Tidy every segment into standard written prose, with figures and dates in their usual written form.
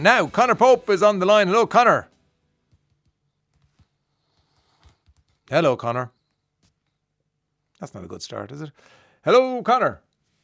Now, Conor Pope is on the line. Hello, Conor. Hello, Conor. That's not a good start, is it? Hello, Conor.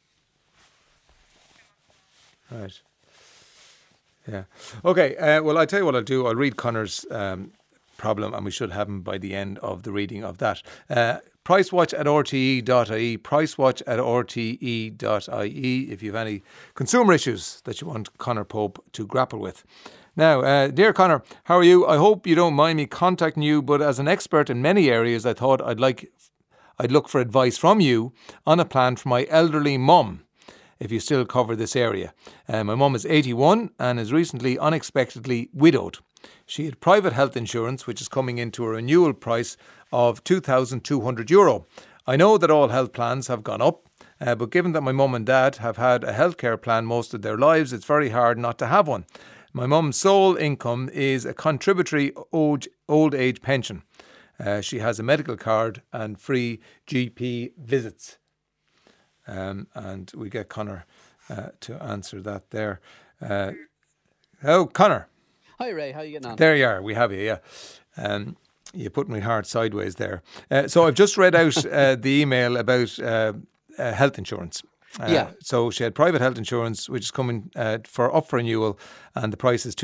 Right. Yeah. Okay. Well, I'll tell you what I'll do. I'll read Conor's problem, and we should have him by the end of the reading of that. Pricewatch at rte.ie. Pricewatch at rte.ie. If you have any consumer issues that you want Conor Pope to grapple with. Now, dear Conor, how are you? I hope you don't mind me contacting you, but as an expert in many areas, I thought I'd look for advice from you on a plan for my elderly mum, if you still cover this area. My mum is 81 and is recently unexpectedly widowed. She had private health insurance, which is coming into a renewal price of €2,200. I know that all health plans have gone up, but given that my mum and dad have had a healthcare plan most of their lives, it's very hard not to have one. My mum's sole income is a contributory old age pension. She has a medical card and free GP visits. And we get Conor to answer that there. Conor. Hi, Ray. How are you getting on? There you are. We have you, yeah. You put my heart sideways there. So I've just read out the email about health insurance. So she had private health insurance, which is coming for renewal, and the price is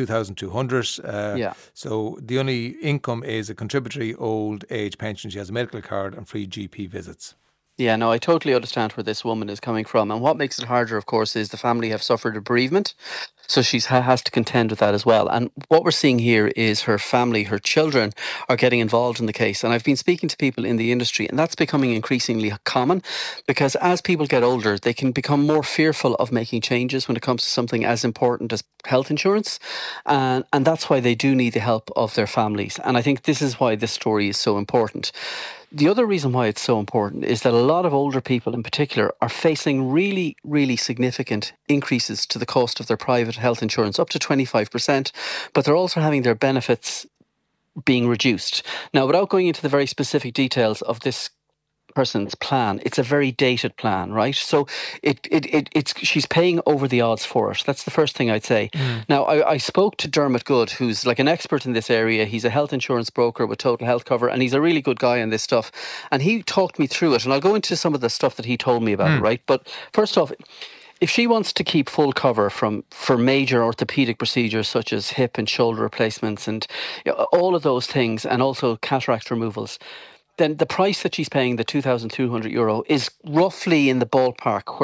2,200. So the only income is a contributory old age pension. She has a medical card and free GP visits. Yeah, no, I totally understand where this woman is coming from. And what makes it harder, of course, is the family have suffered a bereavement. So she has to contend with that as well. And what we're seeing here is her family, her children are getting involved in the case. And I've been speaking to people in the industry, and that's becoming increasingly common because as people get older, they can become more fearful of making changes when it comes to something as important as health insurance. And that's why they do need the help of their families. And I think this is why this story is so important. The other reason why it's so important is that a lot of older people in particular are facing really, really significant increases to the cost of their private health insurance, up to 25%, but they're also having their benefits being reduced. Now, without going into the very specific details of this person's plan, it's a very dated plan, right? So it's she's paying over the odds for it. That's the first thing I'd say. Now, I spoke to Dermot Good, who's like an expert in this area. He's a health insurance broker with Total Health Cover, and he's a really good guy on this stuff. And he talked me through it, and I'll go into some of the stuff that he told me about it, right? But first off, if she wants to keep full cover for major orthopedic procedures such as hip and shoulder replacements and all of those things, and also cataract removals, then the price that she's paying, the €2,200, is roughly in the ballpark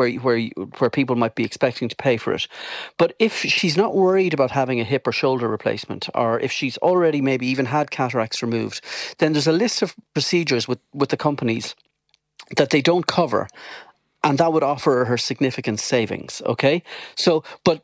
where people might be expecting to pay for it. But if she's not worried about having a hip or shoulder replacement, or if she's already maybe even had cataracts removed, then there's a list of procedures with the companies that they don't cover, and that would offer her significant savings. Okay, so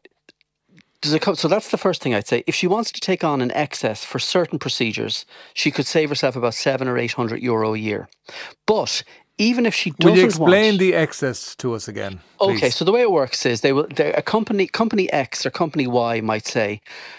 that's the first thing I'd say. If she wants to take on an excess for certain procedures, she could save herself about €700 or €800 a year. But even if she doesn't want... Will you explain the excess to us again, please? Okay, so the way it works is company X or company Y might say,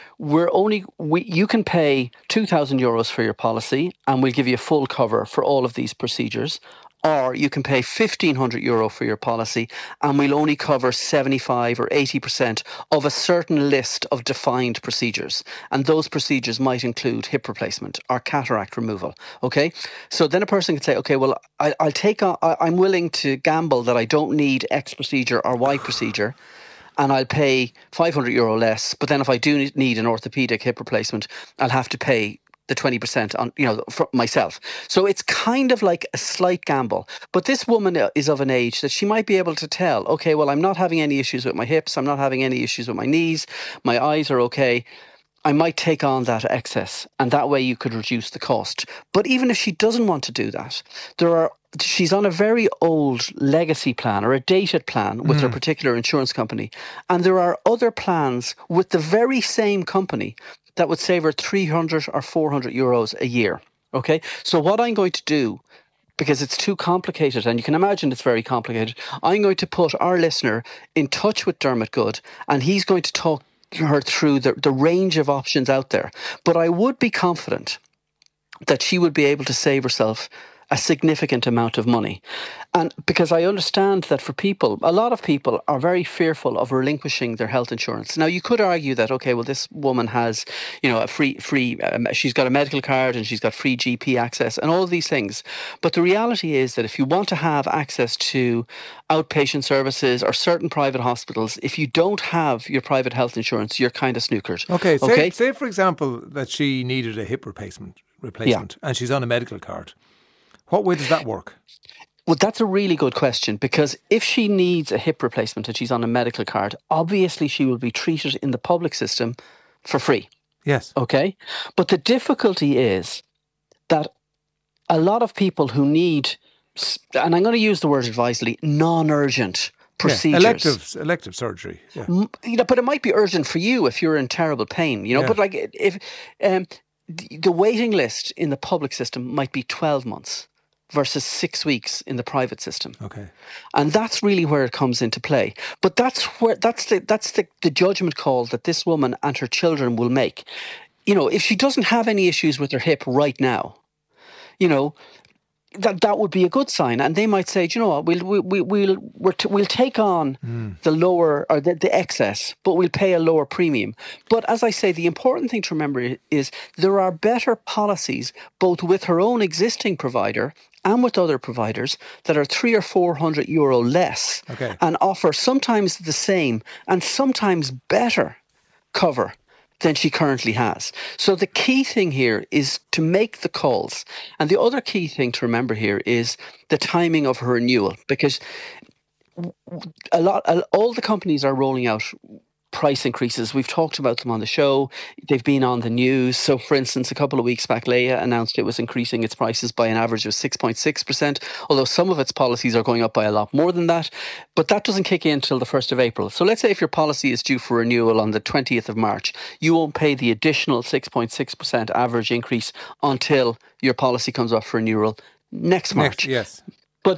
you can pay €2,000 for your policy and we'll give you full cover for all of these procedures. Or you can pay €1,500 for your policy and we'll only cover 75 or 80% of a certain list of defined procedures. And those procedures might include hip replacement or cataract removal. Okay? So then a person could say, okay, well, I'm willing to gamble that I don't need X procedure or Y procedure, and I'll pay €500 less. But then if I do need an orthopedic hip replacement, I'll have to pay the 20% on, for myself. So it's kind of like a slight gamble. But this woman is of an age that she might be able to tell, okay, well, I'm not having any issues with my hips. I'm not having any issues with my knees. My eyes are okay. I might take on that excess, and that way you could reduce the cost. But even if she doesn't want to do that, she's on a very old legacy plan or a dated plan with her particular insurance company. And there are other plans with the very same company that would save her €300 or €400 a year. Okay, so what I'm going to do, because it's too complicated, and you can imagine it's very complicated, I'm going to put our listener in touch with Dermot Good, and he's going to talk her through the range of options out there. But I would be confident that she would be able to save herself a significant amount of money. And because I understand that for people, a lot of people are very fearful of relinquishing their health insurance. Now, you could argue that, okay, well, this woman has, a she's got a medical card and she's got free GP access and all of these things. But the reality is that if you want to have access to outpatient services or certain private hospitals, if you don't have your private health insurance, you're kind of snookered. Okay, say for example that she needed a hip replacement and she's on a medical card. What way does that work? Well, that's a really good question, because if she needs a hip replacement and she's on a medical card, obviously she will be treated in the public system for free. Yes. Okay. But the difficulty is that a lot of people who need, and I'm going to use the word advisedly, non-urgent procedures. Elective surgery. Yeah. But it might be urgent for you if you're in terrible pain, but like if the waiting list in the public system might be 12 months. Versus 6 weeks in the private system. Okay. And that's really where it comes into play. But that's the judgment call that this woman and her children will make. If she doesn't have any issues with her hip right now, that would be a good sign. And they might say, what, we'll take on the lower or the excess, but we'll pay a lower premium. But as I say, the important thing to remember is there are better policies, both with her own existing provider and with other providers, that are €300 or €400 less and offer sometimes the same and sometimes better cover than she currently has. So the key thing here is to make the calls. And the other key thing to remember here is the timing of her renewal, because all the companies are rolling out price increases. We've talked about them on the show. They've been on the news. So, for instance, a couple of weeks back, Leia announced it was increasing its prices by an average of 6.6%, although some of its policies are going up by a lot more than that. But that doesn't kick in until the 1st of April. So let's say if your policy is due for renewal on the 20th of March, you won't pay the additional 6.6% average increase until your policy comes up for renewal next March. Yes. But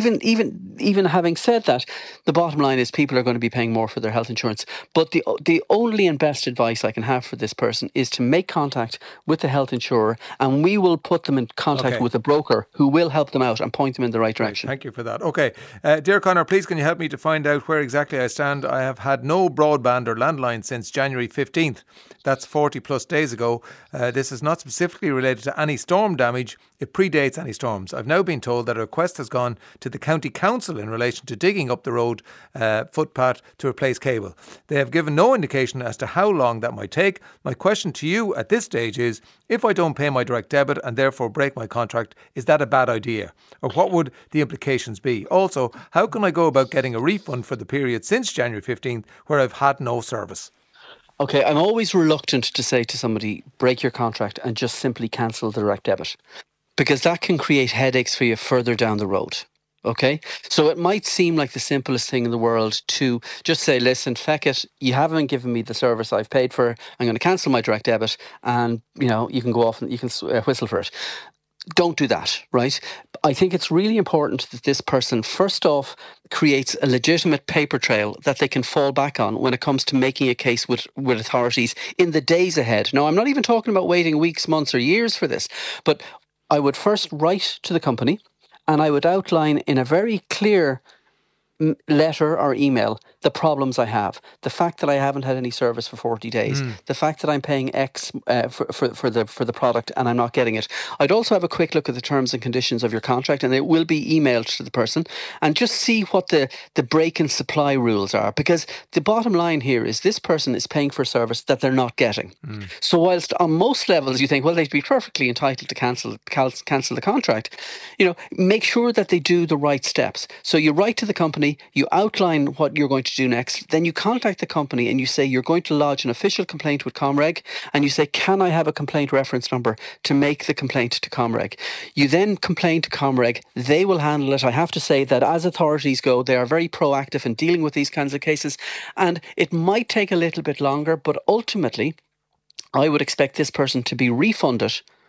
even having said that, the bottom line is people are going to be paying more for their health insurance. But the only and best advice I can have for this person is to make contact with the health insurer, and we will put them in contact with a broker who will help them out and point them in the right direction. Thank you for that. Okay. Dear Conor, please can you help me to find out where exactly I stand? I have had no broadband or landline since January 15th. That's 40 plus days ago. This is not specifically related to any storm damage. It predates any storms. I've now been told that a request has gone to the county council in relation to digging up the road footpath to replace cable. They have given no indication as to how long that might take. My question to you at this stage is, if I don't pay my direct debit and therefore break my contract, is that a bad idea? Or what would the implications be? Also, how can I go about getting a refund for the period since January 15th where I've had no service? Okay, I'm always reluctant to say to somebody, break your contract and just simply cancel the direct debit, because that can create headaches for you further down the road. Okay, so it might seem like the simplest thing in the world to just say, listen, feck it, you haven't given me the service I've paid for, I'm going to cancel my direct debit, and you can go off and you can whistle for it. Don't do that, right? I think it's really important that this person, first off, creates a legitimate paper trail that they can fall back on when it comes to making a case with authorities in the days ahead. Now, I'm not even talking about waiting weeks, months or years for this, but I would first write to the company and I would outline in a very clear letter or email the problems I have, the fact that I haven't had any service for 40 days, the fact that I'm paying X for the product and I'm not getting it. I'd also have a quick look at the terms and conditions of your contract, and it will be emailed to the person, and just see what the break and supply rules are, because the bottom line here is this person is paying for a service that they're not getting. So whilst on most levels you think, well, they'd be perfectly entitled to cancel the contract, make sure that they do the right steps. So you write to the company, you outline what you're going to do next, then you contact the company and you say you're going to lodge an official complaint with Comreg, and you say, can I have a complaint reference number to make the complaint to Comreg? You then complain to Comreg, they will handle it. I have to say that as authorities go, they are very proactive in dealing with these kinds of cases, and it might take a little bit longer, but ultimately I would expect this person to be refunded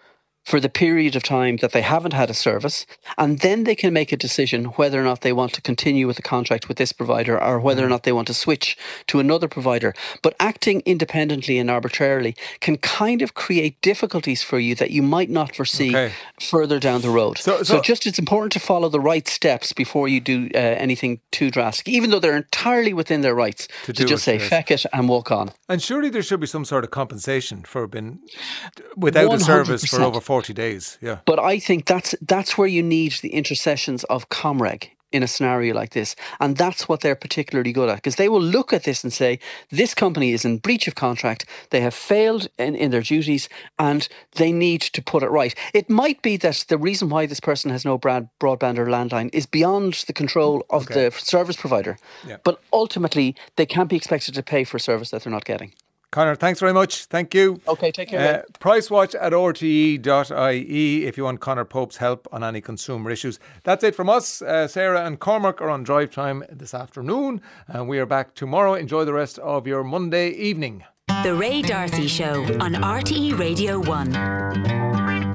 for the period of time that they haven't had a service, and then they can make a decision whether or not they want to continue with the contract with this provider or whether or not they want to switch to another provider. But acting independently and arbitrarily can kind of create difficulties for you that you might not foresee further down the road. So just it's important to follow the right steps before you do anything too drastic, even though they're entirely within their rights to just say feck it and walk on. And surely there should be some sort of compensation for being without 100%. A service for over 40 days. Yeah. But I think that's where you need the intercessions of Comreg in a scenario like this. And that's what they're particularly good at, because they will look at this and say, this company is in breach of contract, they have failed in their duties, and they need to put it right. It might be that the reason why this person has no broadband or landline is beyond the control of the service provider. Yeah. But ultimately, they can't be expected to pay for a service that they're not getting. Conor, thanks very much. Thank you. Okay, take care. Pricewatch@rte.ie if you want Conor Pope's help on any consumer issues. That's it from us. Sarah and Cormac are on drive time this afternoon, and we are back tomorrow. Enjoy the rest of your Monday evening. The Ray D'Arcy Show on RTE Radio 1.